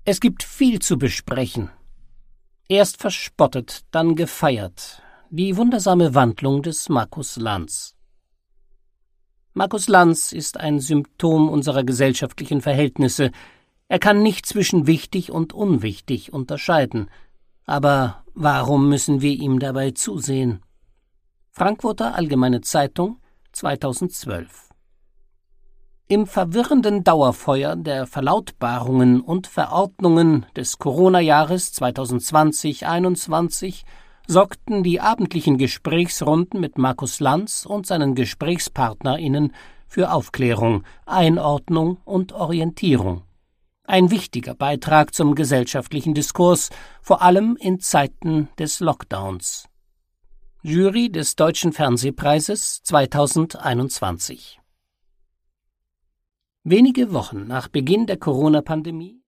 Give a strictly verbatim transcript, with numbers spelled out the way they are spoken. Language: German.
Es gibt viel zu besprechen. Erst verspottet, dann gefeiert. Die wundersame Wandlung des Markus Lanz. Markus Lanz ist ein Symptom unserer gesellschaftlichen Verhältnisse. Er kann nicht zwischen wichtig und unwichtig unterscheiden. Aber warum müssen wir ihm dabei zusehen? Frankfurter Allgemeine Zeitung, zweitausendzwölf. Im verwirrenden Dauerfeuer der Verlautbarungen und Verordnungen des Corona-Jahres zweitausendzwanzig einundzwanzig sorgten die abendlichen Gesprächsrunden mit Markus Lanz und seinen GesprächspartnerInnen für Aufklärung, Einordnung und Orientierung. Ein wichtiger Beitrag zum gesellschaftlichen Diskurs, vor allem in Zeiten des Lockdowns. Jury des Deutschen Fernsehpreises zweitausendeinundzwanzig. Wenige Wochen nach Beginn der Corona-Pandemie